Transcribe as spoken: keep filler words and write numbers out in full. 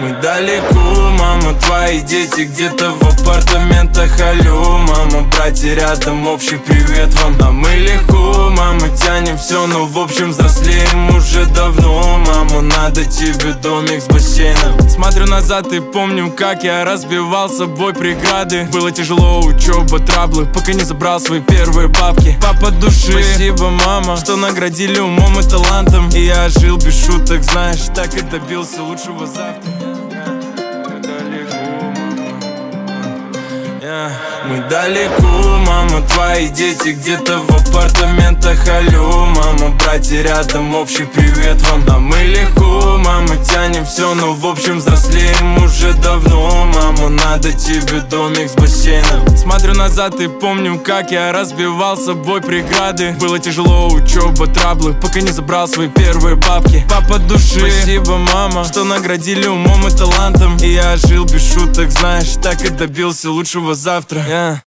Мы далеко, мама, твои дети где-то в апартаментах. Алло, мама, братья рядом, общий привет вам. А мы легко, мама, тянем все, но в общем взрослеем уже давно. Мама, надо тебе домик с бассейном. Смотрю назад и помню, как я разбивал с собой преграды. Было тяжело, учеба, траблы, пока не забрал свои первые бабки. Папа души, спасибо, мама, что наградили умом и талантом. И я жил без шуток, знаешь, так и добился лучшего завтра. Мы далеко, мама, твои дети где-то в апартаментах. Алло, мама, братья рядом, общий привет вам. А мы легко, мама, тянем все, но в общем взрослеем уже давно. Мама, надо тебе домик с бассейном. Смотрю назад и помню, как я разбивал с собой преграды. Было тяжело, учеба, траблы, пока не забрал свои первые бабки. Папа души, спасибо, мама, что наградили умом и талантом. И я жил без шуток, знаешь, так и добился лучшего завтра. Yeah.